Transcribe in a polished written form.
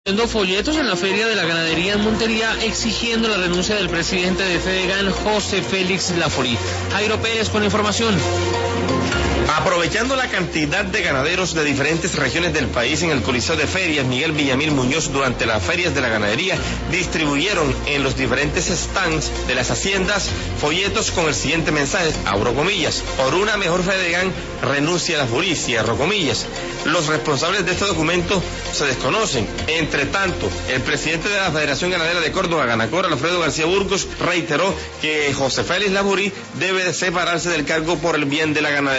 Folletos en la Feria de la Ganadería en Montería exigiendo la renuncia del presidente de Fedegan, José Félix Laforí. Jairo Pérez con información. Aprovechando la cantidad de ganaderos de diferentes regiones del país en el Coliseo de Ferias, Miguel Villamil Muñoz, durante las ferias de la ganadería, distribuyeron en los diferentes stands de las haciendas folletos con el siguiente mensaje, abro comillas: por una mejor Fedegan, renuncia a Laforí, cierro comillas. Los responsables de este documento se desconocen. Entre tanto, el presidente de la Federación Ganadera de Córdoba, Ganacor, Alfredo García Burgos, reiteró que José Félix Laforí debe de separarse del cargo por el bien de la ganadería.